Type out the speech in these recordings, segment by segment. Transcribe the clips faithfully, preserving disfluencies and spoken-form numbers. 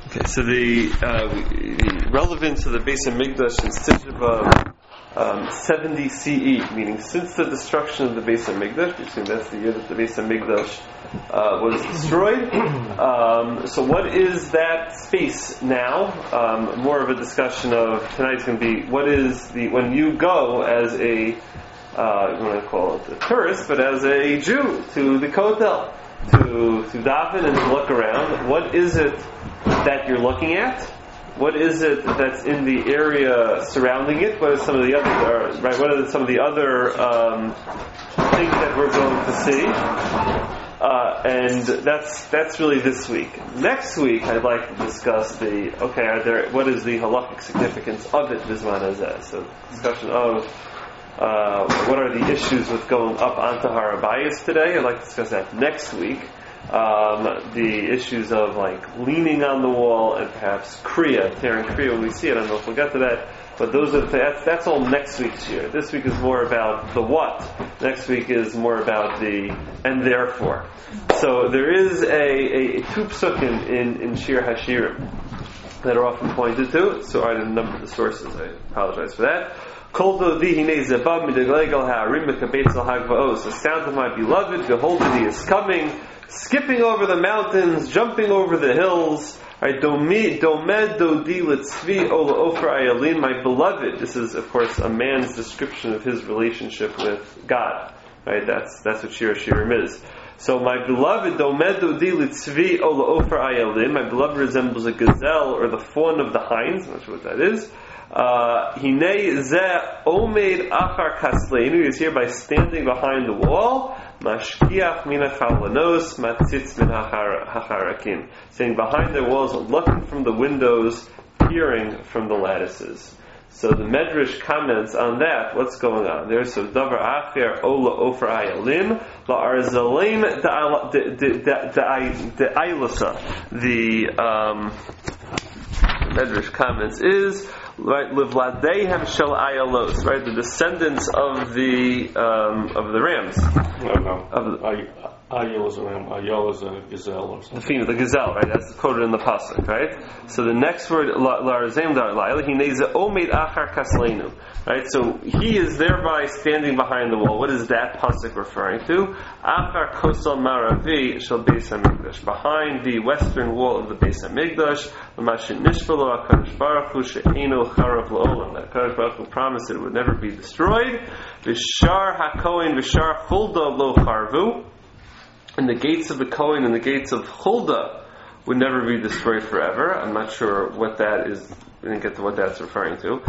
Okay, so the, uh, the relevance of the Beis HaMikdash in Sitchin um, seventy C E, meaning since the destruction of the Beis HaMikdash, we've seen that's the year that the Beis HaMikdash uh, was destroyed. Um, so what is that space now? Um, more of a discussion of tonight's going to be what is the when you go as a uh, I'm going to call it a tourist, but as a Jew to the Kotel to to daven and to look around. What is it that you're looking at? What is it that's in the area surrounding it? What are some of the other uh, right? What are some of the other um, things that we're going to see? Uh, and that's that's really this week. Next week, I'd like to discuss the okay. Are there what is the halakhic significance of it? Bisman hazeh. So discussion of uh, what are the issues with going up onto Har Habayis today. I'd like to discuss that next week. Um, the issues of like leaning on the wall and perhaps kriya, tearing kriya when we see it. I don't know if we'll get to that, but those are that's, that's all next week's year. This week is more about the what. Next week is more about the and therefore. So there is a, a, a two psukim in, in Shir Hashirim that are often pointed to. So I didn't number the sources. I apologize for that. The sound of my beloved, behold, he is coming, skipping over the mountains, jumping over the hills. Right, domed dodi litzvi ola ofer ayalin. My beloved. This is, of course, a man's description of his relationship with God. Right, that's that's what Shir Hashirim is. So, my beloved, domed dodi litzvi ola ofer ayalin. My beloved resembles a gazelle or the fawn of the hinds. I'm not sure what that is. Hinei zeh omed achar kasleinu. He is here by standing behind the wall. Mashkiach min hachalanos, matzitz min hacharakim. Saying behind the walls, looking from the windows, peering from the lattices. So the Medrash comments on that. What's going on there? So davar acher ola ofer ayalim la arzalim de ailasa. The um, Medrash comments is right livladehem shel ayalos, right, the descendants of the um, of the rams. No, no. Of the, Ayol is a ram. Ayol is a gazelle or something. The, the gazelle, right? That's quoted in the pasuk, right? So the next word, larazem darlayla, he neza omed achar kasleinu, right? So he is thereby standing behind the wall. What is that pasuk referring to? Achar kosel maravi shel Beis HaMikdash, behind the western wall of the Beis HaMikdash. L'mashin nishvalo HaKadosh Baruch Hu she'eino charav la'olam. That HaKadosh Baruch Hu promised it would never be destroyed. V'shar hakohen v'shar chulda lo charvu. And the gates of the Kohen and the gates of Huldah would never be destroyed forever. I'm not sure what that is. We didn't get to what that's referring to.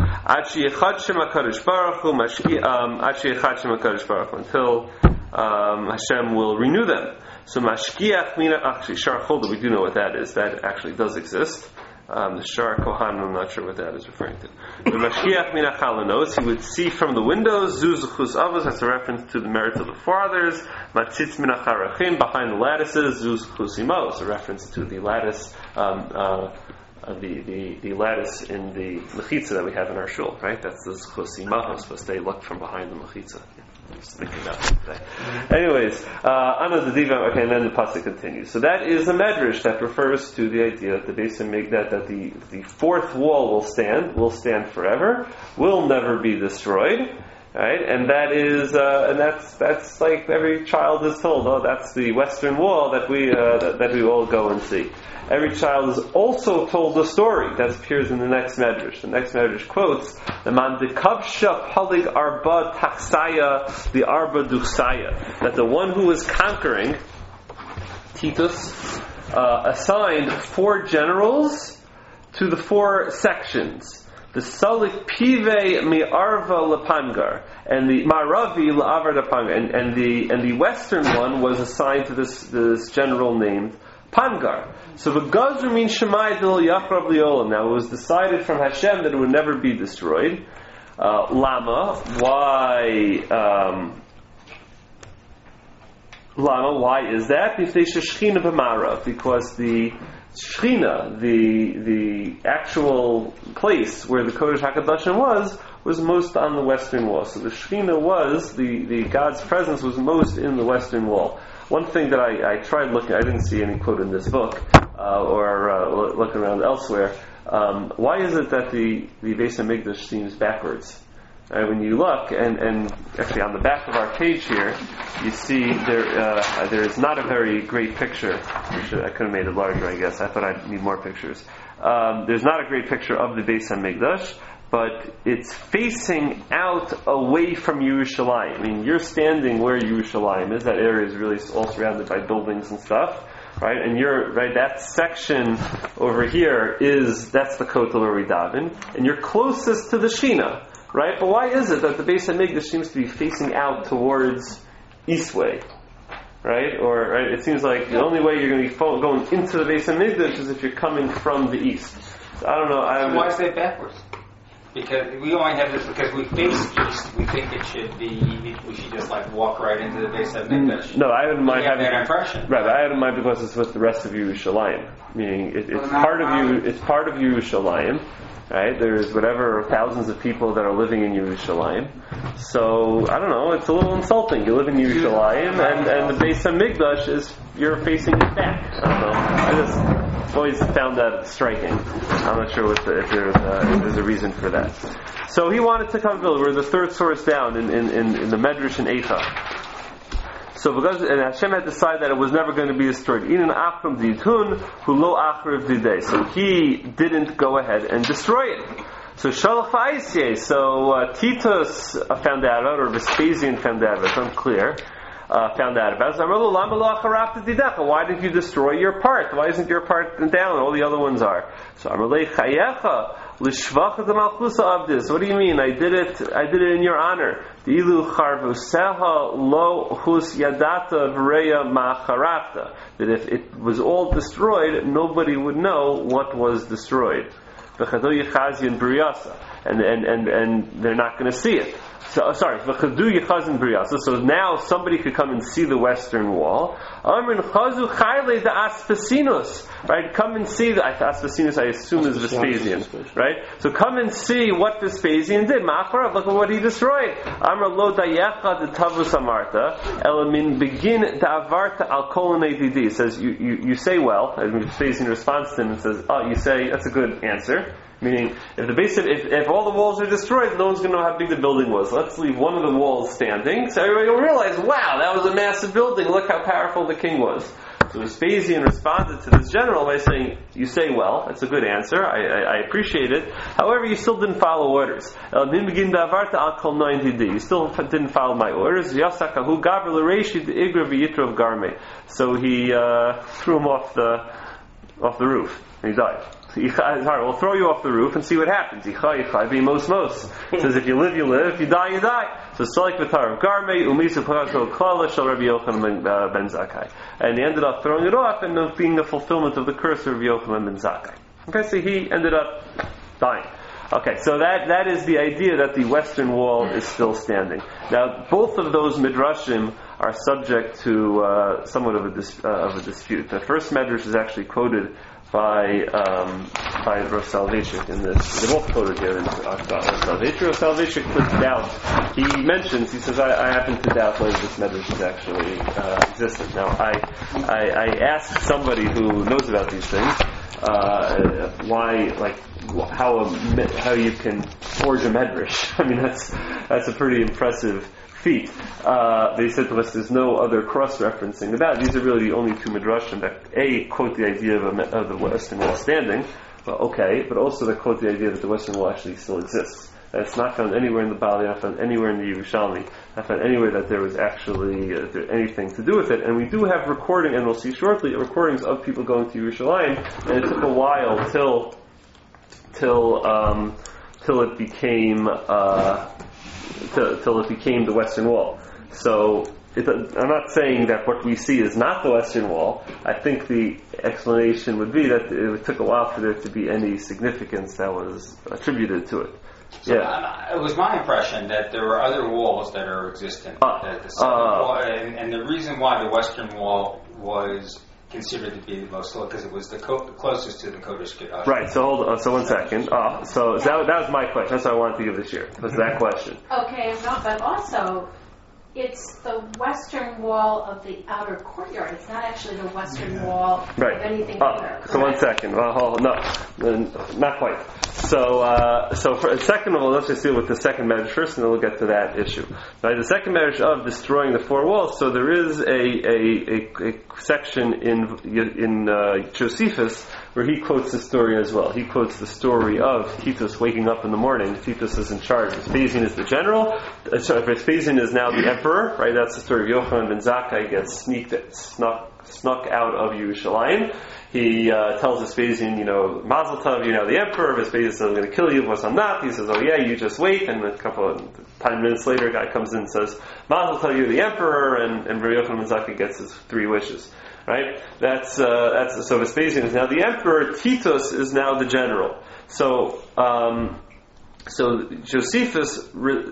Until um, Hashem will renew them. So Mashkiach mina actually Shar Huldah, we do know what that is. That actually does exist. Um, the Shar Kohan, I'm not sure what that is referring to. The Mashkiach min hachalanos, he would see from the windows. Zuz chus avos, that's a reference to the merits of the fathers. Matzitz min hacharachim, behind the lattices. Zuz chus imos, a reference to the lattice, um, uh, uh, the, the the lattice in the mechitza that we have in our shul, right? That's the chus imos, but they look from behind the mechitza. I was thinking about that today. Anyways, Ana the Diva. Okay, and then the pasuk continues. So that is a medrash that refers to the idea that the Beis HaMikdash, that that the the fourth wall will stand, will stand forever, will never be destroyed, right? And that is, uh, and that's that's like every child is told. Oh, that's the western wall that we uh, that, that we all go and see. Every child is also told a story that appears in the next medrash. The next medrash quotes the man dekavsha palig arba taksaya the arba duksaya, that the one who was conquering, Titus, uh, assigned four generals to the four sections. The Salik Pive mi'arva lepangar, and the Maravi la'avar lepangar, and, and the and the western one was assigned to this this general named Pangar. So the Gazru means Shemai Dil Yachrav Liolam. Now it was decided from Hashem that it would never be destroyed. Uh, Lama, why? Um, Lama, why is that? Because the Shechina, the the actual place where the Kodesh HaKadoshim was, was most on the western wall. So the Shechina was, the, the God's presence was most in the western wall. One thing that I, I tried looking, I didn't see any quote in this book, uh, or uh, look around elsewhere. Um, why is it that the, the Beis HaMikdash seems backwards? Uh, when you look, and, and actually on the back of our page here, you see there uh, there is not a very great picture. Which I could have made it larger, I guess. I thought I'd need more pictures. Um, there's not a great picture of the Beis HaMikdash, but it's facing out away from Yerushalayim. I mean, you're standing where Yerushalayim is. That area is really all surrounded by buildings and stuff. Right, and you're right. That section over here is that's the kotel where we daven, and you're closest to the Shina, right? But why is it that the Beis HaMikdash seems to be facing out towards Eastway, right? Or right, it seems like the only way you're going to be going into the Beis HaMikdash is if you're coming from the east. So I don't know. I so why is that backwards? Because we only have this because we face east. We think it should be. We should just like walk right into the Beis HaMikdash. No, I wouldn't mind having that impression. Right, but I wouldn't mind because it's with the rest of Yerushalayim. Meaning it, it's part of you. It's part of Yerushalayim. Right? There's whatever thousands of people that are living in Yerushalayim. So I don't know. It's a little insulting. You live in Yerushalayim, and and the Beis HaMikdash is you're facing it back. I don't know. I just. Always found that striking. I'm not sure what the, if, there's, uh, if there's a reason for that. So he wanted to come build. We're the third source down in, in, in, in the Medrash in Eicha. So because and Hashem had decided that it was never going to be destroyed. Inan achram ditun hu lo achriv didei. So he didn't go ahead and destroy it. So Shalach v'Aisye. So uh, Titus found out, or Vespasian found out. It's unclear. Uh, found out about it. Why did you destroy your part? Why isn't your part down? All the other ones are. So what do you mean? I did it. I did it in your honor. That if it was all destroyed, nobody would know what was destroyed. And and and and they're not going to see it. So, sorry, so now somebody could come and see the western wall. Right? Come and see the Aspasinus, I assume is Vespasian. Right? So come and see what Vespasian did. Look at what he destroyed. It says, you, you, you say well, and Vespasian responds to him and says, oh, you say, that's a good answer. Meaning, if the base, if, if all the walls are destroyed, no one's going to know how big the building was. Let's leave one of the walls standing, so everybody will realize, wow, that was a massive building. Look how powerful the king was. So Vespasian responded to this general by saying, "You say well. That's a good answer. I, I, I appreciate it. However, you still didn't follow orders. You still didn't follow my orders." So he uh, threw him off the off the roof, and he died. Alright, we'll throw you off the roof and see what happens. Mos mos. It says if you live, you live. If you die, you die. So Salik v'tar of Garmei umisu p'chasol klala shel Rabbi Yochanan ben Zakkai. And he ended up throwing it off and being the fulfillment of the curse of Rabbi Yochanan ben Zakkai. Okay, so he ended up dying. Okay, so that that is the idea that the western wall is still standing. Now, both of those midrashim are subject to uh, somewhat of a dis- uh, of a dispute. The first midrash is actually quoted by um, by Rav Soloveitchik in this. They're both quoted here in Rav Soloveitchik. Rav Soloveitchik puts doubt. He mentions, he says, I, I happen to doubt whether this medrash is actually uh, existent. Now, I, I I asked somebody who knows about these things uh, why, like, how a, how you can forge a medrash. I mean, that's that's a pretty impressive feet. Uh, they said to us there's no other cross-referencing about. These are really the only two midrashim that A, quote the idea of, a, of the western wall standing, but okay, but also that quote the idea that the western wall actually still exists. That it's not found anywhere in the Bali, not found anywhere in the Yerushalmi, not found anywhere that there was actually uh, anything to do with it. And we do have recording, and we'll see shortly, recordings of people going to Yerushalayim, and it took a while till till um, till it became uh, till, till it became the Western Wall. So it, I'm not saying that what we see is not the Western Wall. I think the explanation would be that it took a while for there to be any significance that was attributed to it. So yeah, uh, it was my impression that there were other walls that are existent. Uh, that the southern uh, wall, and, and the reason why the Western Wall was considered to be the most because it was the, co- the closest to the Kodesh Kedash. Right. So hold on. So one second. Uh, so, so that, that was my question. That's what I wanted to give this year. Was that question? Okay, no, but also it's the western wall of the outer courtyard. It's not actually the western yeah. wall right. of anything oh, either. So one second. Well, hold, no, not quite. So, uh, so for, second of all, let's just deal with the second medrash first, and then we'll get to that issue. Right, the second medrash of destroying the four walls. So there is a a, a, a section in in uh, Josephus where he quotes the story as well. He quotes the story of Titus waking up in the morning. Titus is in charge. Vespasian is the general. Uh, sorry, Vespasian is now the emperor. Right, that's the story of Yochanan ben Zakkai gets sneaked snuck snuck out of Yerushalayim. He uh, tells Vespasian, you know, Mazel Tov, you're now the emperor. Vespasian says, I'm going to kill you, but I'm not. He says, oh yeah, you just wait. And a couple of ten minutes later, a guy comes in and says, Mazel Tov, you're the emperor. And, and Rabbi Yochanan ben Zakkai gets his three wishes. Right? That's, uh, that's, so Vespasian is now the emperor. Titus is now the general. So, um, so Josephus re-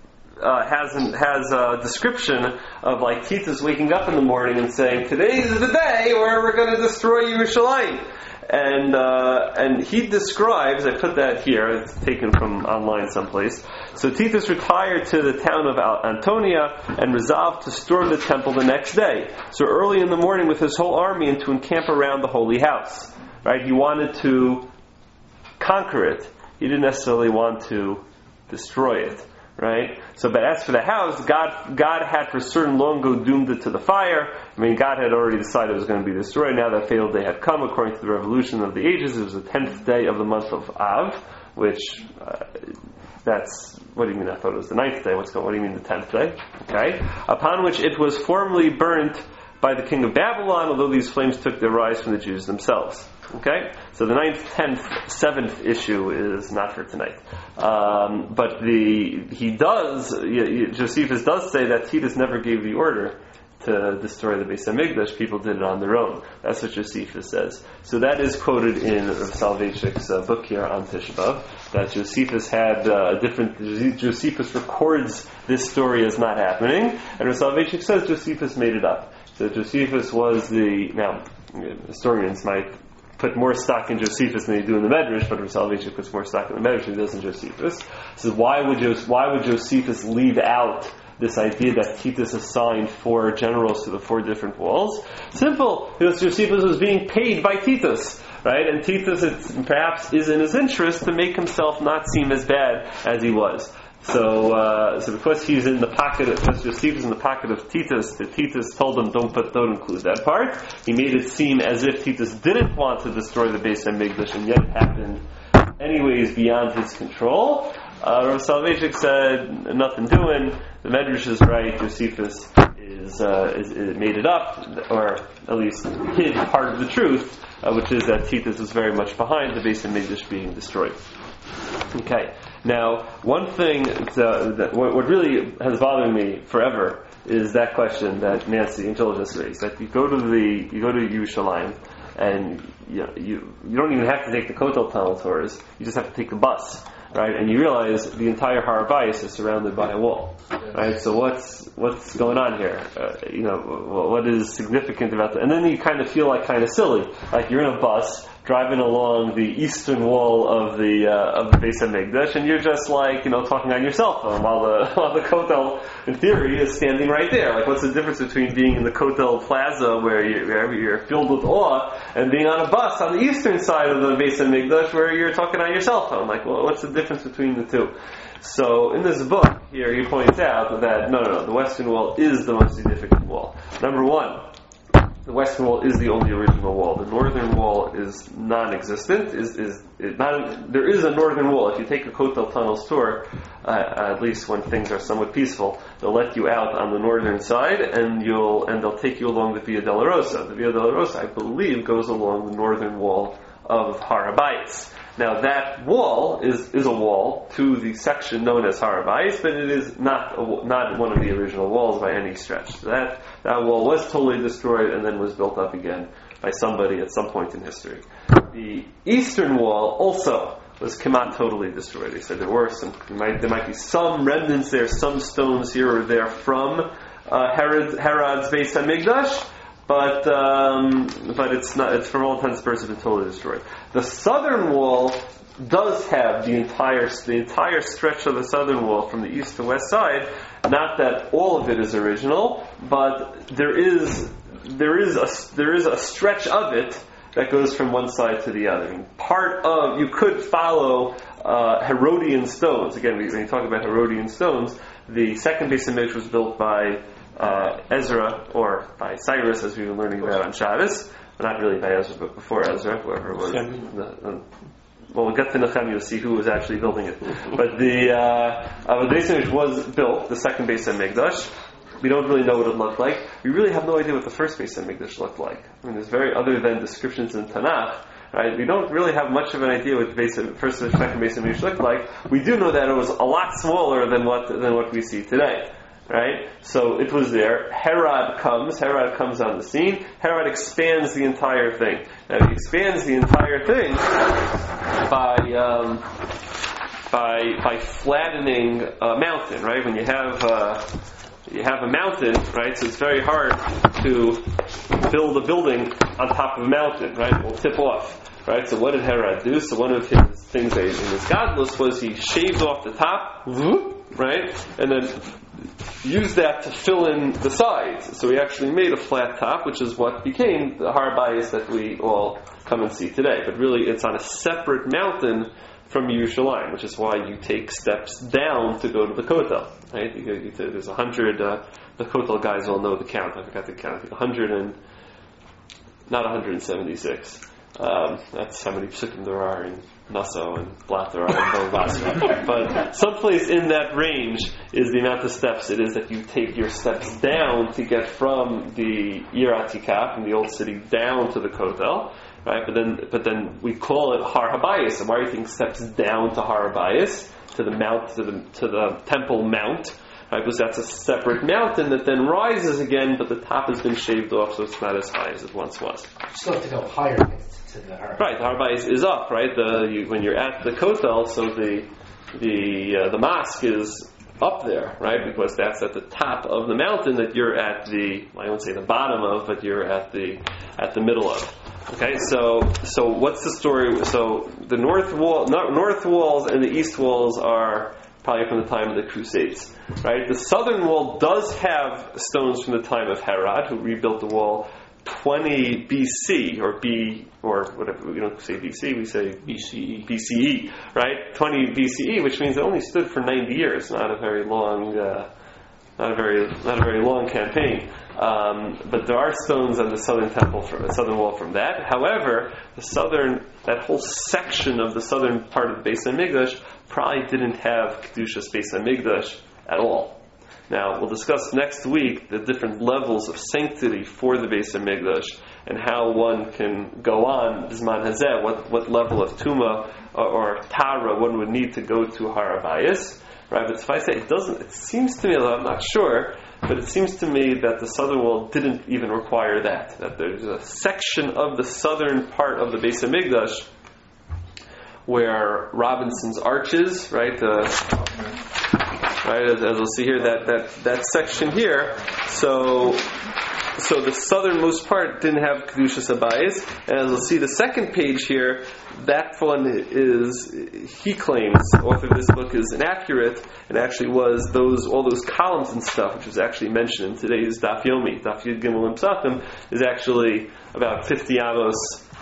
Uh, has an, has a description of like Titus waking up in the morning and saying, "Today's the day where we're going to destroy Yerushalayim," and uh, and he describes. I put that here. It's taken from online someplace. So Titus retired to the town of Antonia and resolved to storm the temple the next day. So early in the morning, with his whole army, and to encamp around the holy house. Right? He wanted to conquer it. He didn't necessarily want to destroy it. Right? So, but as for the house, God God had for certain long ago doomed it to the fire. I mean, God had already decided it was going to be destroyed. Now that fatal day had come, according to the revolution of the ages. It was the tenth day of the month of Av, which, uh, that's, what do you mean? I thought it was the ninth day. What's going, what do you mean the tenth day? Okay. Upon which it was formally burnt by the king of Babylon, although these flames took their rise from the Jews themselves. Okay? So the ninth, tenth, seventh issue is not for tonight. Um, but the he does, Josephus does say that Titus never gave the order to destroy the Beis HaMikdash. People did it on their own. That's what Josephus says. So that is quoted in Rav Soloveitchik's uh, book here on Tisha B'Av, that Josephus had uh, a different, Josephus records this story as not happening, and Rav Soloveitchik says Josephus made it up. So Josephus was the, now, historians might put more stock in Josephus than they do in the Medrash, but Rav Soloveitchik puts more stock in the Medrash than he does in Josephus. So why would Jos- why would Josephus leave out this idea that Titus assigned four generals to the four different walls? Simple, because Josephus was being paid by Titus, right? And Titus, it perhaps, is in his interest to make himself not seem as bad as he was. So, uh, so because he's in the pocket of, because Josephus is in the pocket of Titus, that Titus told him, don't put, don't include that part. He made it seem as if Titus didn't want to destroy the Beis HaMikdash, and yet it happened anyways beyond his control. Uh, Rav Soloveitchik said, nothing doing. The Medrash is right. Josephus is, uh, is, is made it up, or at least hid part of the truth, uh, which is that Titus was very much behind the Beis HaMikdash being destroyed. Okay. Now, one thing that, that what, what really has bothered me forever is that question that Nancy and Joel just raised. That you go to the you go to Yerushalayim, and you you you don't even have to take the Kotel Tunnel tours. You just have to take the bus, right? And you realize the entire Har Bayis is surrounded by a wall, right? So what's what's going on here? Uh, you know, what is significant about that? And then you kind of feel like kind of silly, like you're in a bus driving along the eastern wall of the uh, of the Beis HaMikdash, and you're just like, you know, talking on your cell phone while the while the Kotel, in theory, is standing right there. Like, what's the difference between being in the Kotel Plaza where you're, where you're filled with awe, and being on a bus on the eastern side of the Beis HaMikdash where you're talking on your cell phone? Like, well, what's the difference between the two? So, in this book here, he points out that no, no, no, the Western Wall is the most significant wall. Number one, the Western Wall is the only original wall. The Northern Wall is non-existent. Is is it not? There is a Northern Wall. If you take a Kotel Tunnels tour, uh, at least when things are somewhat peaceful, they'll let you out on the northern side, and you'll and they'll take you along the Via Dolorosa. The Via Dolorosa, I believe, goes along the northern wall of Har Bayis. Now that wall is, is a wall to the section known as Har Bayis, but it is not a, not one of the original walls by any stretch. So that that wall was totally destroyed and then was built up again by somebody at some point in history. The eastern wall also was not totally destroyed. They said there were some, there might, there might be some remnants there, some stones here or there from uh, Herod, Herod's Beis HaMikdash. But um, but it's not. It's for all intents and purposes been totally destroyed. The southern wall does have the entire the entire stretch of the southern wall from the east to west side Not that all of it is original, but there is there is a there is a stretch of it that goes from one side to the other. And part of you could follow uh, Herodian stones. Again, when you talk about Herodian stones, the second Beis Hamikdash was built by uh, Ezra or by Cyrus, as we were learning about on Shabbos. Well, not really by Ezra, but before Ezra, whoever was. The, um, well, we'll get to Nehemiah, you'll see who was actually building it. But the uh, uh, the Beis Hamikdash was built, the second Beis Hamikdash. We don't really know what it looked like. We really have no idea what the first Beis Hamikdash looked like. I mean, there's very, other than descriptions in Tanakh, right? We don't really have much of an idea what the Beis, first and second Beis Hamikdash looked like. We do know that it was a lot smaller than what than what we see today. Right? So it was there. Herod comes. Herod comes on the scene. Herod expands the entire thing. Now he expands the entire thing by um, by by flattening a mountain. Right? When you have uh, you have a mountain, right? So it's very hard to build a building on top of a mountain. Right? It will tip off. Right? So what did Herod do? So one of his things in his godless was he shaved off the top. Right? And then use that to fill in the sides. So he actually made a flat top, which is what became the Har Bayis that we all come and see today. But really, it's on a separate mountain from Yerushalayim, which is why you take steps down to go to the Kotel. Right? You, you, there's a hundred. Uh, the Kotel guys all know the count. I forgot the count. I think a hundred and not one hundred seventy-six. Um, that's how many psukim there are in Nassau and Blatter and Basra. But someplace in that range is the amount of steps it is that you take your steps down to get from the Ir Atikah, from the old city, down to the Kotel. Right? But then, but then we call it Har Habayis. And why are you taking steps down to Har Habayis, to the mount, to the to the temple mount? Right? Because that's a separate mountain that then rises again, but the top has been shaved off, so it's not as high as it once was. You still have to go higher to the Har. Right, the Har Bayis is up, right? The you, when you're at the Kotel, so the the uh, the mosque is up there, right? Because that's at the top of the mountain that you're at the, I won't say the bottom of, but you're at the at the middle of. Okay, so so what's the story? So the north wall, north walls and the east walls are probably from the time of the Crusades, right? The southern wall does have stones from the time of Herod, who rebuilt the wall twenty B C or B or whatever. We don't say B C, we say B C E. B C E, right? twenty B C E, which means it only stood for ninety years. Not a very long, uh, not a very, not a very long campaign. Um, but there are stones on the southern temple, from the southern wall from that. However, the southern, that whole section of the southern part of the Beis Hamikdash probably didn't have Kedushas Beis Hamikdash at all. Now, we'll discuss next week the different levels of sanctity for the Beis Hamikdash and how one can go on Bisman Hazeh, what, what level of Tuma or, or Tara one would need to go to Har Habayis. Right? But if I say it doesn't, it seems to me, although I'm not sure, but it seems to me that the southern wall didn't even require that. That there's a section of the southern part of the Beis Hamikdash where Robinson's arches, right? The, right, as, as we'll see here, that, that, that section here. So, so the southernmost part didn't have Kedushas Habayis, and as we'll see the second page here, that one is, he claims, the author of this book is inaccurate, and actually was those, all those columns and stuff, which was actually mentioned in today's Daf Yomi, Daf Yud Gimel and Psachim, is actually about fifty amos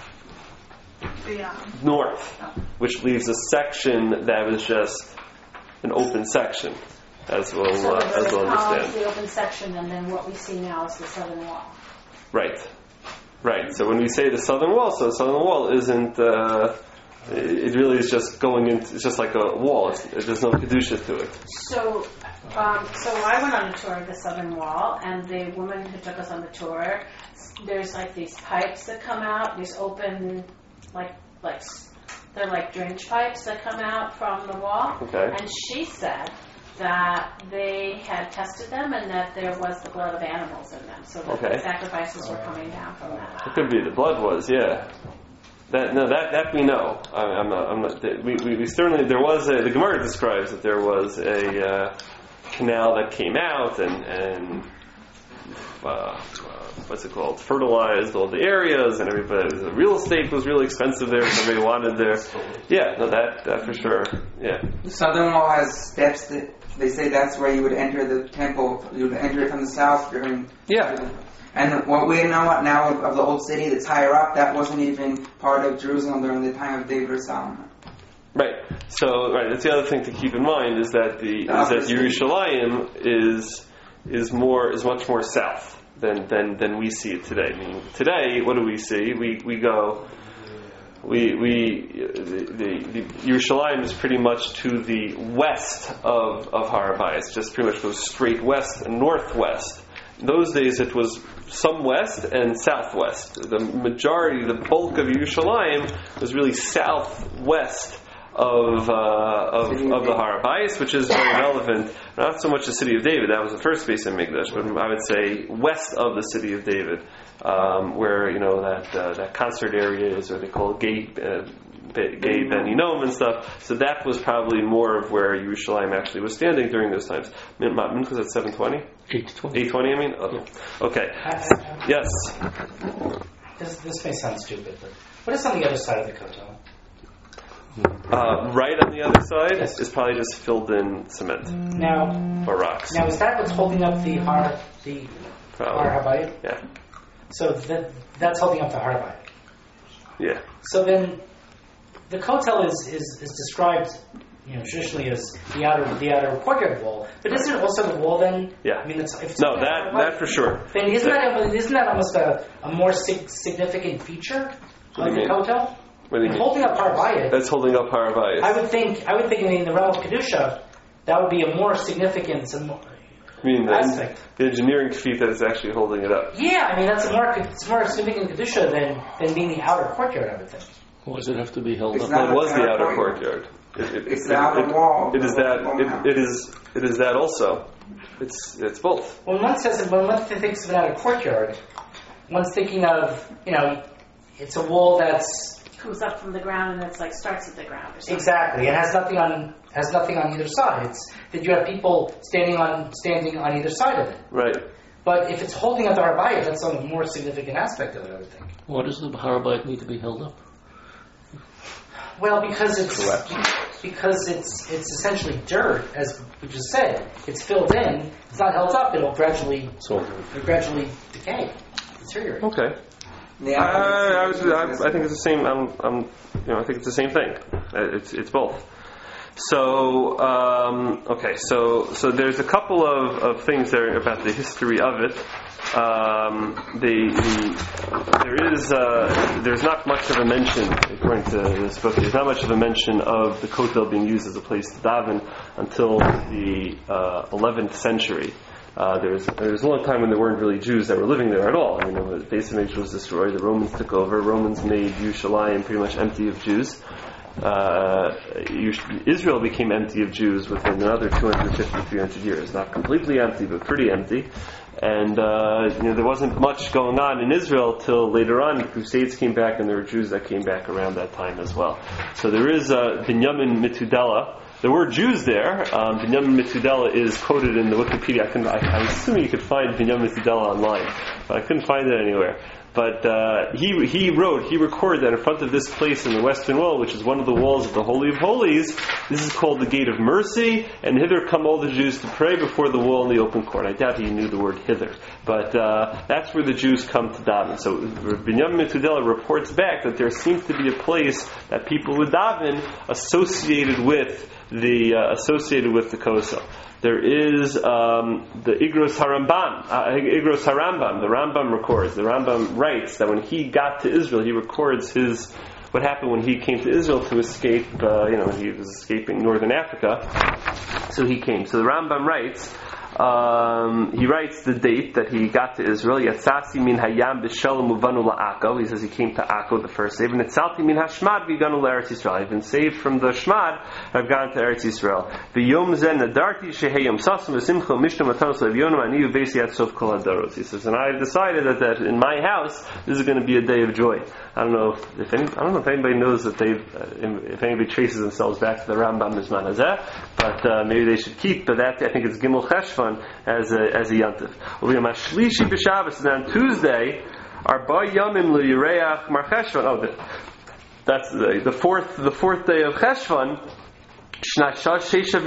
north, which leaves a section that was just an open section, as we'll, So uh, as we'll the columns, understand. the open section, and then what we see now is the southern wall. Right. Right. So when we say the southern wall, so the southern wall isn't, uh, it really is just going into, it's just like a wall. It's, there's no Kedusha to it. So, um, so I went on a tour of the southern wall, and the woman who took us on the tour, there's like these pipes that come out, these open, like, like, they're like drainage pipes that come out from the wall. Okay. And she said that they had tested them and that there was the blood of animals in them, so that Okay. the sacrifices were coming down from that. It could be the blood was, yeah. That no, that that we know. I, I'm not. I'm not. We, we, we certainly there was a. The Gemara describes that there was a uh, canal that came out and and uh, uh, what's it called, fertilized all the areas, and everybody, the real estate was really expensive there, so everybody wanted there. Yeah, no, that, that for sure, yeah. The southern wall has steps that they say that's where you would enter the temple. You would enter it from the south during. Yeah. And what we know now of, of the old city that's higher up, that wasn't even part of Jerusalem during the time of David or Solomon. Right. So, right. That's the other thing to keep in mind is that the, The is that opposite. Yerushalayim is is more is much more south than than than we see it today. I mean, today, what do we see? We we go. We we the, the, the Yerushalayim is pretty much to the west of of Har HaBayit. It just pretty much goes straight west and northwest. In those days, it was some west and southwest. The majority, the bulk of Yerushalayim was really southwest of uh, of, of the Har HaBayit, which is very relevant. Not so much the city of David; that was the first base in Mikdash, but I would say west of the city of David, um, where you know that uh, that concert area is, or they call it Gay uh, Gay Ben Hinnom and stuff. So that was probably more of where Yerushalayim actually was standing during those times. Mincha was at seven twenty. eight twenty. Eight twenty. I mean, okay. Okay. I, I, Yes. this, this may sound stupid, but what is on the other side of the Kotel? Uh, right on the other side Yes. is probably just filled in cement Now, or rocks. now is that what's holding up the Har the Probably. Har HaBayit? Yeah. So that that's holding up the Har HaBayit. Yeah. So then, the Kotel is, is, is described, you know, traditionally as the outer the outer courtyard wall. But isn't it also the wall then? Yeah. I mean, it's, if it's No, the that Har HaBayit, that for sure. Then isn't that isn't that almost a, a more sig- significant feature What of do the you mean? Kotel? What do you mean? Holding up Har HaBayit. That's holding up Har HaBayit. I would think I would think in the realm of kedusha, that would be a more significant and more I mean, the, aspect. the engineering feat that is actually holding it up. Yeah, I mean that's a more it's more significant kedusha than than being the outer courtyard. I would think. Why does it have to be held It's up? not- Well, it was the outer outer courtyard. courtyard. It, it, It's it, the outer it- wall. It is that. Wall now. It, it is. It is that also. It's it's both. When one says when one thinks of an outer courtyard, one's thinking of you know it's a wall that's Comes up from the ground and it's like starts at the ground or something. exactly it has nothing on has nothing on either side. It's that you have people standing on standing on either side of it. Right. But if it's holding up the Har HaBayit, that's a more significant aspect of it, I would think. Why does the Har HaBayit need to be held up? Well, because it's because it's it's essentially dirt, as we just said. It's filled in. It's not held up. It'll gradually So, it'll gradually decay, deteriorate. Okay. The I, I, opposite was, I, I think it's the same. I'm, I'm, you know, I think it's the same thing. Uh, It's, it's both. So, um, okay. So, so there's a couple of, of things there about the history of it. Um, the, the there is uh, there's not much of a mention, according to this book. There's not much of a mention of the Kotel being used as a place to daven until the uh, eleventh century. Uh, there was there was a long time when there weren't really Jews that were living there at all. I mean, the base image was destroyed. The Romans took over. Romans made Yerushalayim pretty much empty of Jews. Uh, Israel became empty of Jews within another two hundred fifty, three hundred years. Not completely empty, but pretty empty. And uh, you know, there wasn't much going on in Israel till later on. The Crusades came back, and there were Jews that came back around that time as well. So there is uh, Binyamin Metudela. There were Jews there. Um, Binyamin Metudela is quoted in the Wikipedia. I, couldn't, I, I'm assuming you could find Binyamin Metudela online, but I couldn't find it anywhere. But uh, he he wrote, he recorded that in front of this place in the Western Wall, which is one of the walls of the Holy of Holies, this is called the Gate of Mercy, and hither come all the Jews to pray before the wall in the open court. I doubt he knew the word hither, but uh, that's where the Jews come to daven. So Binyamin Metudela reports back that there seems to be a place that people would daven associated with the uh, associated with the Kosel. There is um, the Igros Harambam, uh, Igros Harambam. The Rambam records. The Rambam writes that when he got to Israel, he records his what happened when he came to Israel to escape. Uh, you know, when he was escaping northern Africa. So he came. So the Rambam writes. Um, he writes the date that he got to Israel. Yatsasi min hayam b'shalom uvanu la'ako. He says he came to Akko the first save. And Nitzalti min hashmad v'ganu l'Eretz Yisrael. I've been saved from the Shmad. I've gone to Eretz Yisrael. V'yom zen nadarti sheheyom sasam v'simcha mishna matanos le'vyonam ani uvesi yat sof kol hadaros. He says, and I've decided that, that in my house this is going to be a day of joy. I don't know if, if any, I don't know if anybody knows that they've uh, if anybody traces themselves back to the Rambam Mizman Hazeh, but uh, maybe they should keep. But that I think it's Gimel Cheshvan. Cheshvan as a as a yantif. Mashlishi b'Shabbos, and on Tuesday, Arba Yomim L'Yireach Mar Cheshvan. Oh, the, that's the, the fourth the fourth day of Cheshvan. Sheisha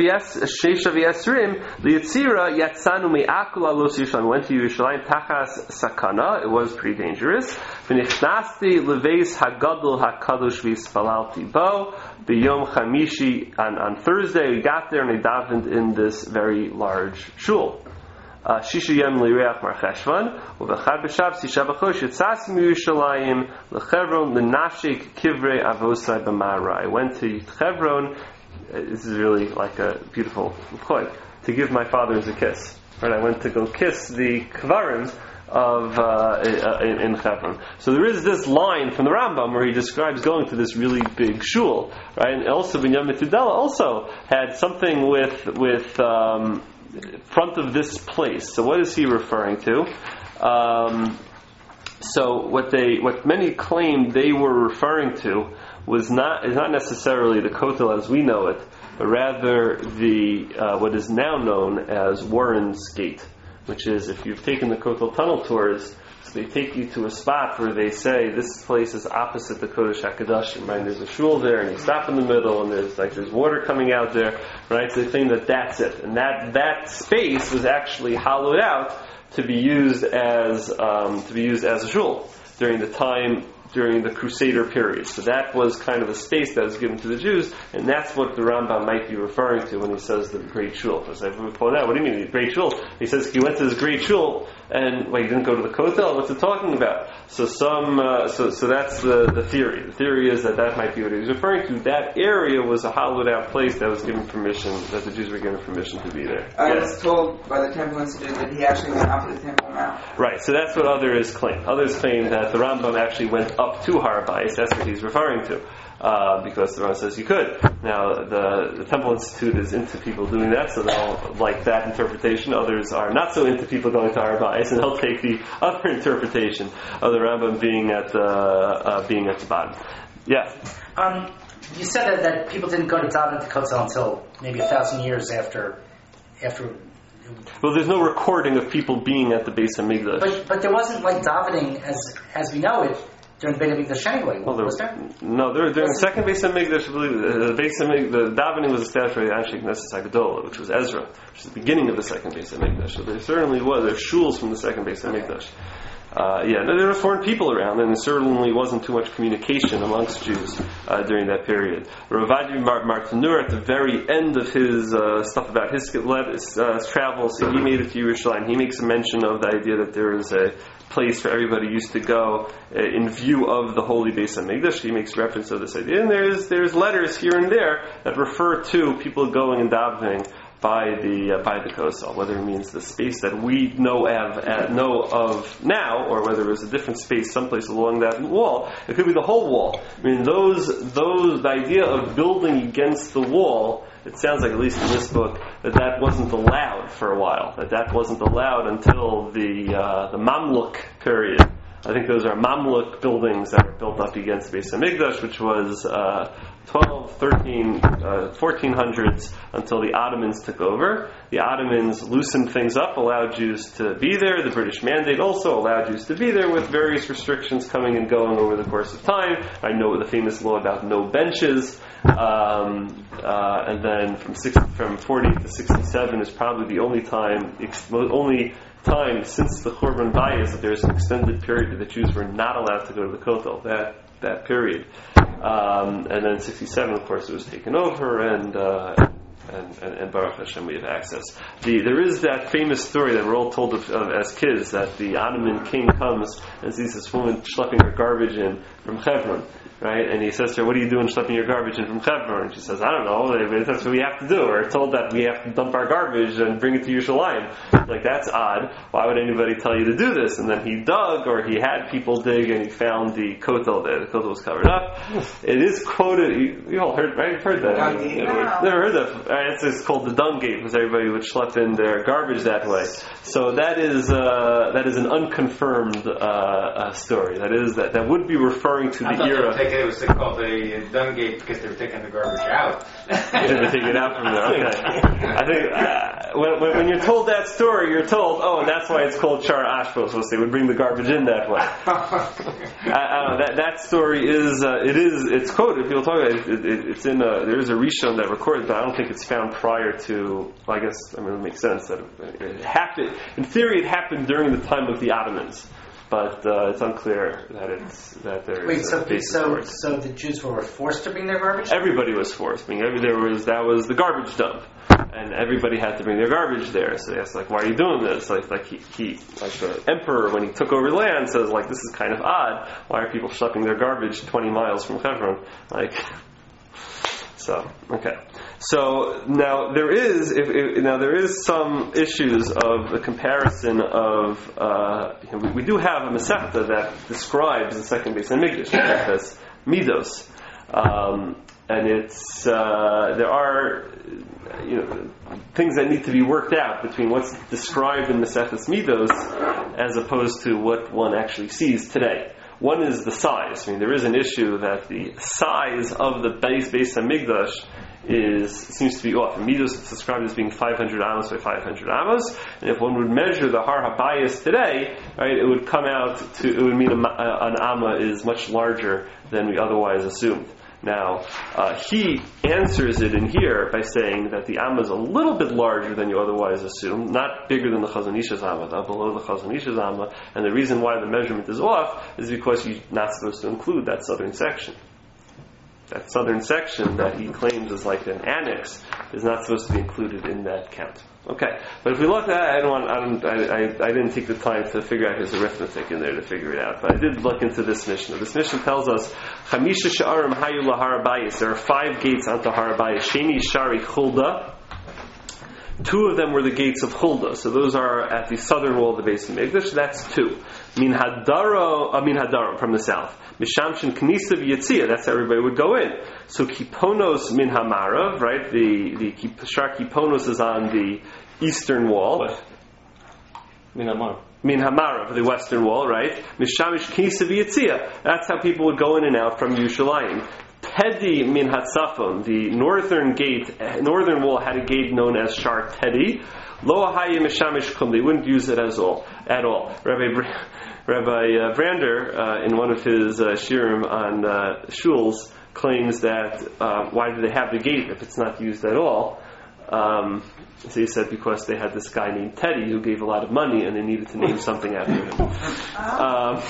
v'Yesrim Liyitzira Yatzanu Me'akul Alos Yerushalayim. Went to Yerushalayim Tachas Sakana. It was pretty dangerous. V'nichnasti Leveis Hagadol Hakadosh V'Ispalalti Bo B'Yom Chamishi. On on Thursday we got there and they davened in this very large shul. Shisha Yom L'Yireach Mar Cheshvan U'V'Chad B'Shabbos Tisha B'Chodesh Yitzasim Yerushalayim L'Chevron L'Nashik Kivrei Avosai B'Mara. I went to Chevron. This is really like a beautiful point, to give my fathers a kiss. Right? I went to go kiss the kvarim of uh, in, in Hebron. So there is this line from the Rambam where he describes going to this really big shul, right? And also Binyamin Tudela also had something with with um, front of this place. So what is he referring to? Um, so what they what many claimed they were referring to was not is not necessarily the Kotel as we know it, but rather the uh, what is now known as Warren's Gate, which is if you've taken the Kotel tunnel tours, so they take you to a spot where they say this place is opposite the Kodesh HaKadoshim, right? There's a shul there, and you stop in the middle, and there's like there's water coming out there, right? So they think that that's it, and that that space was actually hollowed out to be used as um, to be used as a shul during the time. During the Crusader period. So that was kind of a space that was given to the Jews, and that's what the Rambam might be referring to when he says the Great Shul. Because I point out, what do you mean, the Great Shul? He says he went to this Great Shul, and wait, he didn't go to the Kotel? What's it talking about? So some, uh, so so that's the, the theory. The theory is that that might be what he was referring to. That area was a hollowed out place that was given permission, that the Jews were given permission to be there. I yes. was told by the Temple Institute that he actually went up to the Temple Mount. Right, so that's what others claim. Others claim that the Rambam actually went up to Har Bayis. That's what he's referring to, uh, because the Rambam says you could. Now, the, the Temple Institute is into people doing that, so they'll like that interpretation. Others are not so into people going to Har Bayis, and they'll take the other interpretation of the Rambam being at the uh, being at the bottom. Yeah. Um, you said that, that people didn't go to daven at the Kotel until maybe a thousand years after after. Well, there's no recording of people being at the Beis HaMikdash. But but there wasn't like davening as as we know it during the Beit HaMikdash anyway. Well, there, was there? No, there, during the second Beis HaMikdash, I believe the Beis HaMikdash, the davening was established by the Anshe Knesset HaGedolah, which was Ezra, which is the beginning of the second Beis HaMikdash. So there certainly was there shuls from the second Beis HaMikdash. Uh, yeah, no, there were foreign people around, and there certainly wasn't too much communication amongst Jews uh, during that period. Rav Adi Martinur, at the very end of his uh, stuff about his uh, travels, he made it to Yerushalayim. He makes a mention of the idea that there is a place where everybody used to go uh, in view of the holy Beis HaMikdash. He makes reference to this idea, and there's there's letters here and there that refer to people going and davening by the uh, by the Kosel, whether it means the space that we know of uh, know of now, or whether it was a different space someplace along that wall. It could be the whole wall. I mean, those those the idea of building against the wall. It sounds like, at least in this book, that that wasn't allowed for a while. That that wasn't allowed until the uh, the Mamluk period. I think those are Mamluk buildings that were built up against Beis HaMikdash, which was uh, twelve, thirteen, uh, fourteen hundreds until the Ottomans took over. The Ottomans loosened things up, allowed Jews to be there. The British Mandate also allowed Jews to be there, with various restrictions coming and going over the course of time. I know the famous law about no benches. Um, uh, and then from six, from forty to sixty-seven is probably the only time, ex- only time since the Churban Bayis that there's an extended period that the Jews were not allowed to go to the Kotel. That that period, um, and then sixty-seven, of course, it was taken over, and uh, and, and, and Baruch Hashem, we have access. The, there is that famous story that we're all told of, of as kids, that the Ottoman king comes and sees this woman schlepping her garbage in from Hebron. Right? And he says to her, what are you doing schlepping your garbage in from Hebron? And she says, I don't know, that's what we have to do. We're told that we have to dump our garbage and bring it to Yerushalayim. Like, that's odd. Why would anybody tell you to do this? And then he dug, or he had people dig, and he found the Kotel there. The Kotel was covered up. It is quoted, you, you all heard, right? You've heard that. Dung Gate. Never, never heard that. Right, it's, it's called the Dung Gate, because everybody would schlep in their garbage that way. So that is uh, that is an unconfirmed uh, uh, story. That is that that would be referring to the era it was called the dung gate because they were taking the garbage out. They were taking it out from there. Okay. I think uh, when, when you're told that story, you're told, oh, and that's why it's called Shar Ashbos, so they would bring the garbage in that way. I, I don't know, that that story is uh, it is it's quoted. People talk about it. it, it it's in a, there is a Rishon that records, but I don't think it's found prior to. Well, I guess I mean it makes sense that it, it happened. In theory, it happened during the time of the Ottomans. But uh, it's unclear that it's that there Wait, is so a basis so for it. so the Jews were forced to bring their garbage? Everybody was forced. I mean, every, there was that was the garbage dump, and everybody had to bring their garbage there. So they asked, like, "Why are you doing this?" Like, like he, he, like the emperor when he took over land says, like, "This is kind of odd. Why are people schlepping their garbage twenty miles from Hebron?" Like, so okay. So now there is if, if, now there is some issues of the comparison of uh, you know, we, we do have a Masechta that describes the second base in Mikdash, Masechtas Midos, um, and it's uh, there are you know things that need to be worked out between what's described in Masechtas Midos as opposed to what one actually sees today. One is the size. I mean, there is an issue that the size of the base base Hamikdash is seems to be off. In Midos, it's described as being five hundred amos by five hundred amos, and if one would measure the Har Habayis today, right, it would come out to it would mean a, an amma is much larger than we otherwise assumed. Now, uh, he answers it in here by saying that the amma is a little bit larger than you otherwise assume, not bigger than the Chazon Ish's amma, not below the Chazon Ish's amma, and the reason why the measurement is off is because you're not supposed to include that southern section. That southern section that he claims is like an annex is not supposed to be included in that count. Okay, but if we look at that, I don't want, I, don't, I, I, I didn't take the time to figure out his arithmetic in there to figure it out, but I did look into this Mishnah. This Mishnah tells us, Chamisha Sha'arim Hayu LaHar Habayis. There are five gates onto Har Habayis. Sheni Shari Chulda. Two of them were the gates of Chulda, so those are at the southern wall of the Beis Hamikdash. That's two. Min Hadaro, uh, Min Hadarim from the south. Mishamshin Knisa v'Yitzia. That's how everybody would go in. So Kiponos Min Hamarav, right? The the Shar Kiponos is on the eastern wall. What? Min Hamarav. Min Hamarav, the western wall, right? Mishamish Knisa v'Yitzia. That's how people would go in and out from Yerushalayim. Tedi min Hatzafon, the northern gate, northern wall had a gate known as Shar Tedi. Lo Ahaya Mishamish Kum, they wouldn't use it as all, at all. Rabbi Rabbi uh, Brander, uh, in one of his uh, shirim on uh, shuls, claims that uh, why do they have the gate if it's not used at all? Um, so he said because they had this guy named Teddy who gave a lot of money and they needed to name something after him. Um,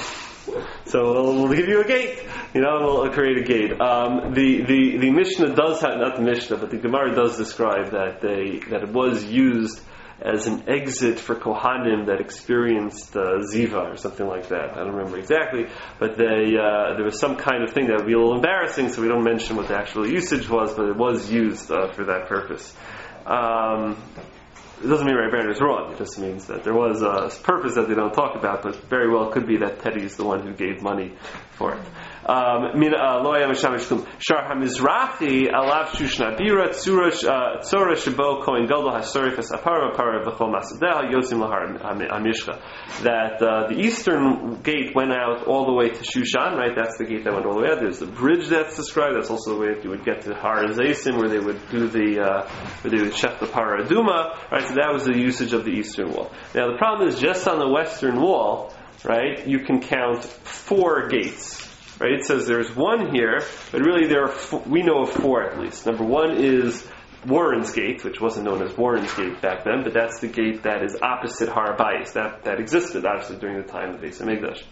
So we'll, we'll give you a gate, you know, we'll create a gate. Um, the, the, the Mishnah does have, not the Mishnah, but the Gemara does describe that they, that it was used as an exit for Kohanim that experienced uh, Ziva or something like that. I don't remember exactly, but they, uh, there was some kind of thing that would be a little embarrassing, so we don't mention what the actual usage was, but it was used uh, for that purpose. Um, It doesn't mean Rabbi Brander is wrong. It just means that there was a purpose that they don't talk about, but very well could be that Teddy is the one who gave money for it. Min lo yam shamish kum shar hamizrachi alav shushna bira tzura tzora shabo kohen gadol hasorif es apara apara v'chol masadeh yotzim lahar hamishcha. That uh, the eastern gate went out all the way to Shushan, right? That's the gate that went all the way out. There's the bridge that's described. That's also the way that you would get to Har Zaysim, where they would do the uh, where they would check the Para Aduma, right? So that was the usage of the eastern wall. Now the problem is just on the western wall, right? You can count four gates. Right? It says there's one here, but really there are four, we know of four at least. Number one is Warren's Gate, which wasn't known as Warren's Gate back then, but that's the gate that is opposite Har Habayis. That that existed obviously during the time of the Beis Hamikdash.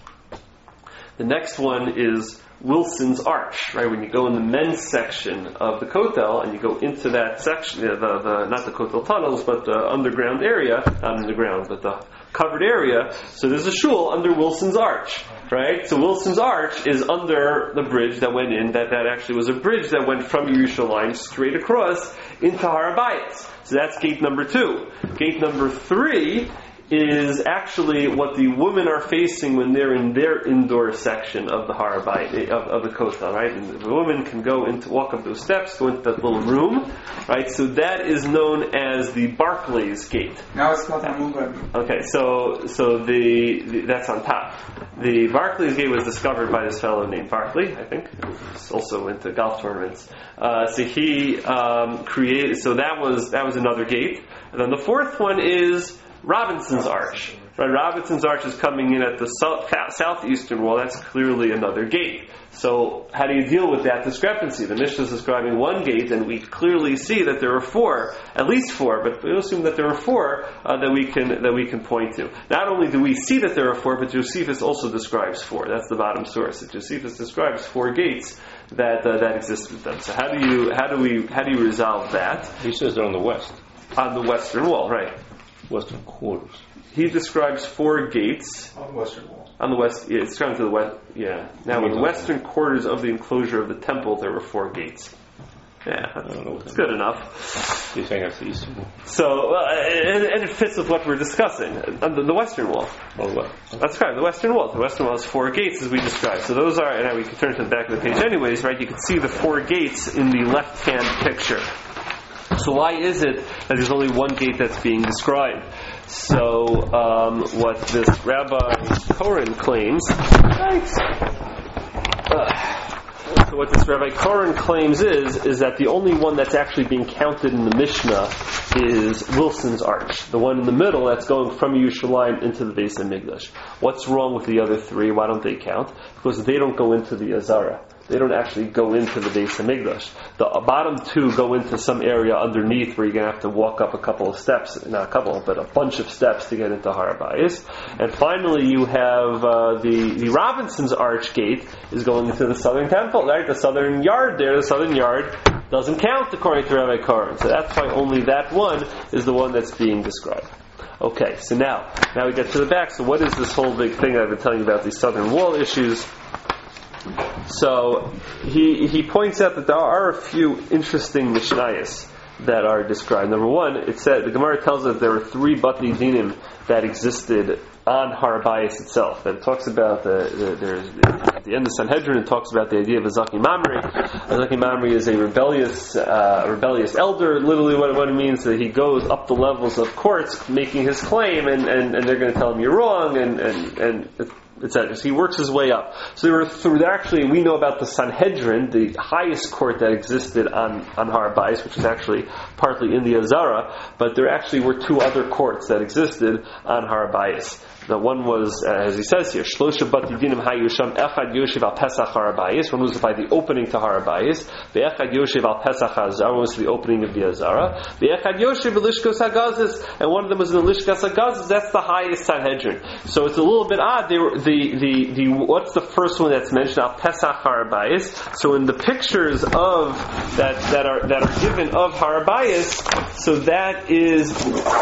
The next one is Wilson's Arch, right? When you go in the men's section of the Kotel and you go into that section, the, the, the not the Kotel tunnels, but the underground area, not underground, but the covered area. So there's a shul under Wilson's Arch, right? So Wilson's Arch is under the bridge that went in. That that actually was a bridge that went from Yerushalayim straight across into Har Habayis. So that's gate number two. Gate number three is actually what the women are facing when they're in their indoor section of the Har Habayit, of, of the Kotel, right? And the woman can go into, walk up those steps, go into that little room, right? So that is known as the Barclays Gate. Now it's called Hamugab. Okay, so so the, the that's on top. The Barclays Gate was discovered by this fellow named Barclay, I think. He's also into golf tournaments. Uh, so he um, created. So that was that was another gate. And then the fourth one is Robinson's Arch. Right, Robinson's Arch is coming in at the south, southeastern wall. That's clearly another gate. So how do you deal with that discrepancy? The Mishnah is describing one gate, and we clearly see that there are four, at least four, but we assume that there are four uh, that we can that we can point to. Not only do we see that there are four, but Josephus also describes four. That's the bottom source. Josephus describes four gates that uh, that exist with them. So how do you how do we how do you resolve that? He says they're on the west. On the western wall, right? Western quarters. He describes four gates On the western wall. on the west. Yeah, it's trying to the west. Yeah. Now, in the western quarters of the enclosure of the temple, there were four gates. Yeah, that's, that's good enough. You're saying that's the eastern wall? So, uh, and, and it fits with what we're discussing. On the, the western wall. Oh, what? That's right, the western wall. The western wall has four gates, as we described. So those are, and now we can turn to the back of the page anyways, right? You can see the four gates in the left-hand picture. So why is it that there's only one gate that's being described? So um, what this Rabbi Koren claims, right? uh, so what this Rabbi Koren claims is is that the only one that's actually being counted in the Mishnah is Wilson's Arch, the one in the middle that's going from Yerushalayim into the Beis HaMikdash. What's wrong with the other three? Why don't they count? Because they don't go into the Azara. They don't actually go into the Beis HaMikdash. The bottom two go into some area underneath where you're going to have to walk up a couple of steps, not a couple, but a bunch of steps to get into Har Habayis. And finally, you have uh, the the Robinson's Arch gate is going into the southern temple, right? The southern yard there, the southern yard doesn't count according to Rabbi Koren. So that's why only that one is the one that's being described. Okay, so now, now we get to the back. So what is this whole big thing that I've been telling you about, these southern wall issues? So he he points out that there are a few interesting Mishnayos that are described. Number one, it said the Gemara tells us there were three Bati Dinim that existed on Har Habayis itself. That it talks about the, the there's at the end of Sanhedrin, it talks about the idea of a Zaki Mamri. A Zaki Mamri is a rebellious uh, rebellious elder. Literally, what what it means is that he goes up the levels of courts making his claim, and, and, and they're going to tell him you're wrong, and and and. et cetera. So he works his way up. So there were through actually we know about the Sanhedrin, the highest court that existed on, on Har Habayis, which is actually partly in the Azara, but there actually were two other courts that existed on Har Habayis. The one was, uh, as he says here, Shlosha Bati Dinim HaYusham Echad Yoshev Al Pesach Har Habayis. One was by the opening to Har Habayis. The Echad Yoshev Al Pesach HaZara was the opening of the Azara. The Echad Yoshev Al Lishkos HaGazis, and one of them was in the Lishkos HaGazis. That's the highest Sanhedrin. So it's a little bit odd. They were the the the what's the first one that's mentioned? Al Pesach Har Habayis. So in the pictures of that that are that are given of Har Habayis, so that is.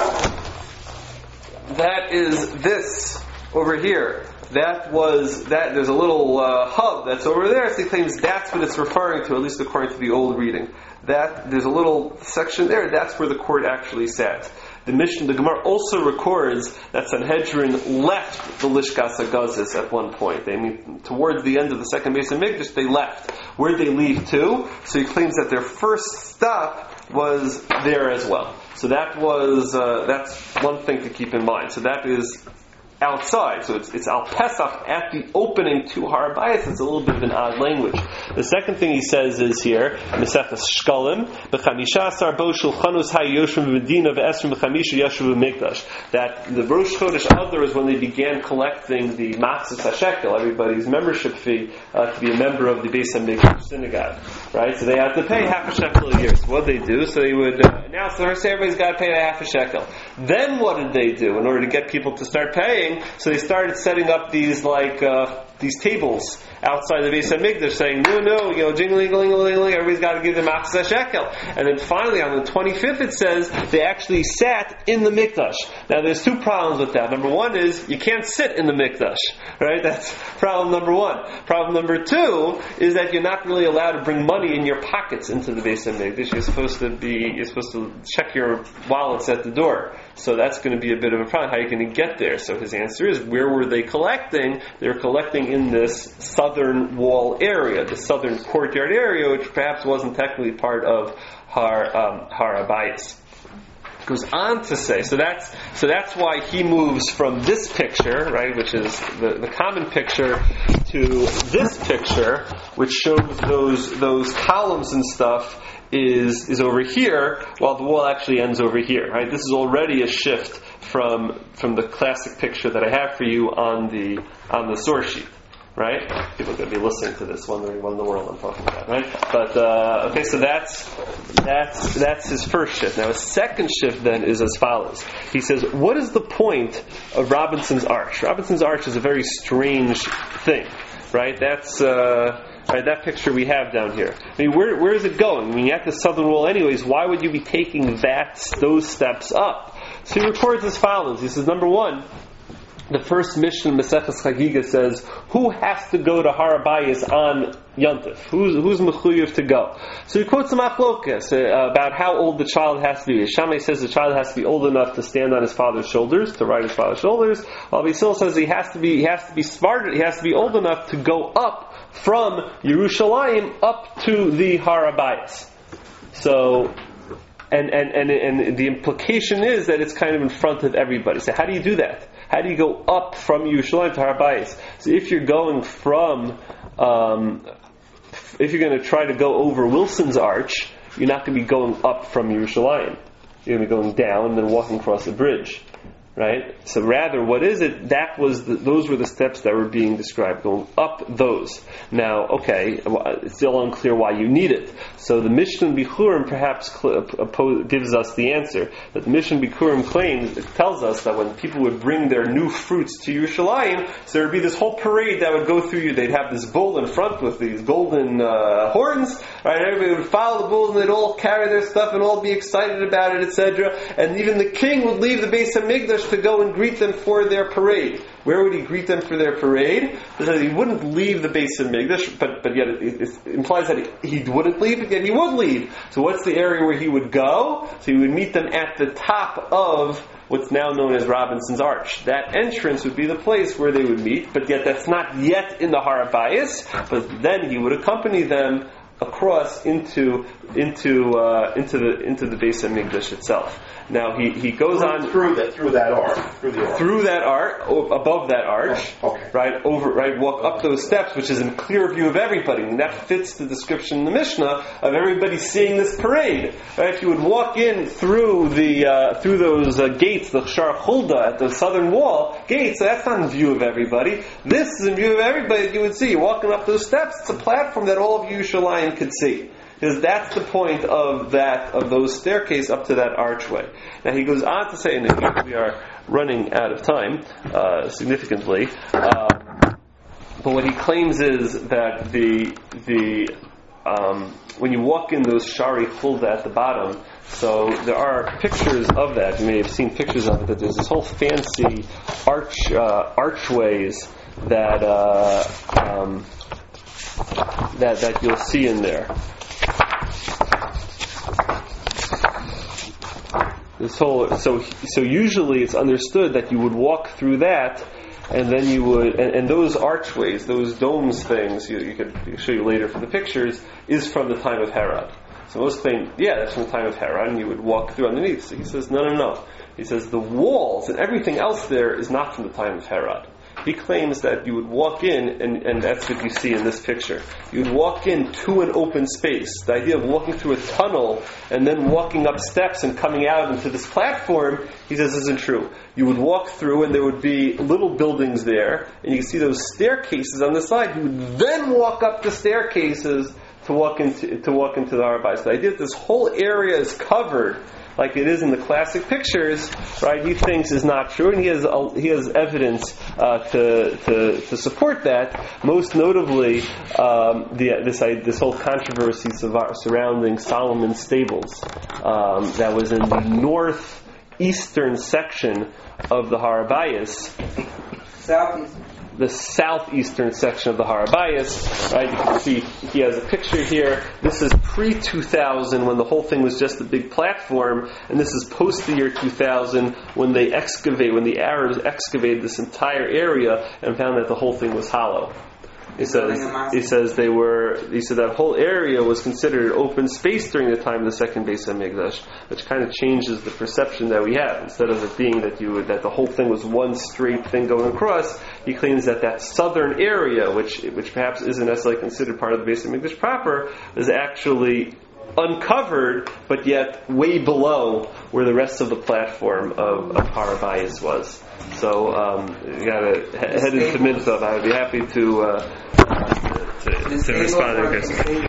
That is this over here. That was that. There's a little uh, hub that's over there. So he claims that's what it's referring to, at least according to the old reading. That there's a little section there. That's where the court actually sat. The Mishnah, the Gemara also records that Sanhedrin left the Lishkas HaGazis at one point. They I mean towards the end of the second Beis HaMikdash, they left. Where did they leave to? So he claims that their first stop was there as well. So that was uh, that's one thing to keep in mind. So that is outside. So it's it's Al Pesach at the opening to Har Habayis. It's a little bit of an odd language. The second thing he says is here, Mesechus Shkalim, B'chamisha Asar Bo Shulchanus HaYoshim Medina V'Esrim B'chamisha Yeshuv Mikdash. That the Rosh Chodesh Adar is when they began collecting the Matzos HaShekel, everybody's membership fee uh, to be a member of the Beis HaMikdash synagogue. Right? So they had to pay half a shekel a year. So what did they do? So they would uh, announce, first everybody's got to pay a half a shekel. Then what did they do in order to get people to start paying? So they started setting up these like uh, these tables outside the Beis Hamikdash saying, no, no, you know, jingling, jingling, jingling, everybody's got to give them achzah shekel. And then finally on the twenty-fifth it says they actually sat in the Mikdash. Now there's two problems with that. Number one is you can't sit in the Mikdash, right? That's problem number one. Problem number two is that you're not really allowed to bring money in your pockets into the Beis Hamikdash. You're supposed to be, you're supposed to check your wallets at the door. So that's going to be a bit of a problem. How are you going to get there? So his answer is, where were they collecting? They were collecting in this southern wall area, the southern courtyard area, which perhaps wasn't technically part of Har um, Har Habayis. Goes on to say, so that's so that's why he moves from this picture, right, which is the, the common picture, to this picture, which shows those those columns and stuff is is over here, while the wall actually ends over here. Right, this is already a shift from from the classic picture that I have for you on the on the source sheet. Right? People are going to be listening to this, wondering what in the world I'm talking about, right? But uh, okay, so that's that's that's his first shift. Now his second shift then is as follows. He says, "What is the point of Robinson's Arch? Robinson's Arch is a very strange thing, right? That's uh, right, that picture we have down here. I mean, where where is it going? I mean, you're at the southern wall anyways. Why would you be taking that those steps up?" So he records as follows. He says, number one, the first mission, Maseches Chagiga, says, who has to go to Har Habayis on Yontif? Who's who's mechuyev to go? So he quotes the Machlokas uh, about how old the child has to be. Shammai says the child has to be old enough to stand on his father's shoulders, to ride his father's shoulders. While Basil says he has to be he has to be smart, he has to be old enough to go up from Yerushalayim up to the Har Habayis. So. And, and and and the implication is that it's kind of in front of everybody. So how do you do that? How do you go up from Yerushalayim to Har Habayis? So if you're going from, um, if you're going to try to go over Wilson's Arch, you're not going to be going up from Yerushalayim. You're going to be going down and then walking across the bridge. Right? So rather, what is it? That was the, those were the steps that were being described, going up those. Now, okay, it's still unclear why you need it. So the Mishnah Bikurim perhaps cl- oppose, gives us the answer. That the Mishnah Bikurim claims, it tells us that when people would bring their new fruits to Yerushalayim, so there would be this whole parade that would go through you. They'd have this bull in front with these golden uh, horns, right? Everybody would follow the bulls and they'd all carry their stuff and all be excited about it, et cetera. And even the king would leave the Beis Hamikdash to go and greet them for their parade. Where would he greet them for their parade? Because he wouldn't leave the Beis Hamikdash, but but yet it, it implies that he, he wouldn't leave, yet he would leave. So what's the area where he would go? So he would meet them at the top of what's now known as Robinson's Arch. That entrance would be the place where they would meet, but yet that's not yet in the Har Habayis, but then he would accompany them across into into uh, into the into the Beis Hamikdash itself. Now he, he goes through, on through that through that arch through the arch. through that arch above that arch, oh, okay. right over right walk up those steps, which is in clear view of everybody, and that fits the description in the Mishnah of everybody seeing this parade. Right? If you would walk in through the uh, through those uh, gates, the Shar Hulda at the southern wall gates, so that's not in view of everybody. This is in view of everybody that you would see. You're walking up those steps. It's a platform that all of Yerushalayim could see. Because that's the point of that of those staircase up to that archway. Now he goes on to say, and we are running out of time uh, significantly. Uh, but what he claims is that the the um, when you walk in those shari hulda at the bottom, so there are pictures of that. You may have seen pictures of it. That there's this whole fancy arch uh, archways that uh, um, that that you'll see in there. This whole so so usually it's understood that you would walk through that, and then you would and, and those archways, those domes things, you, you could show you later from the pictures, is from the time of Herod. So most think, yeah, that's from the time of Herod, and you would walk through underneath. So he says, no, no, no. He says the walls and everything else there is not from the time of Herod. He claims that you would walk in, and, and that's what you see in this picture. You would walk in to an open space. The idea of walking through a tunnel and then walking up steps and coming out into this platform, he says, isn't true. You would walk through, and there would be little buildings there, and you can see those staircases on the side. You would then walk up the staircases to walk into to walk into the Har Habayis. The idea that this whole area is covered like it is in the classic pictures, right? He thinks is not true, and he has uh, he has evidence uh, to, to to support that. Most notably, um, the this uh, this whole controversy surrounding Solomon's stables um, that was in the northeastern section of the Har Habayis. Southeast. The southeastern section of the Har Habayis, right? You can see he has a picture here. This is pre two thousand when the whole thing was just a big platform, and this is post the year two thousand when they excavate, when the Arabs excavated this entire area and found that the whole thing was hollow. He says, he says they were. He said that whole area was considered open space during the time of the second Beis Hamikdash, which kind of changes the perception that we have. Instead of it being that you would, that the whole thing was one straight thing going across, he claims that that southern area, which which perhaps isn't necessarily considered part of the Beis Hamikdash proper, is actually uncovered, but yet way below where the rest of the platform of, of Har Habayis was. So um, you got to he- head into Mincha. I would be happy to uh, to, to, to respond to your question.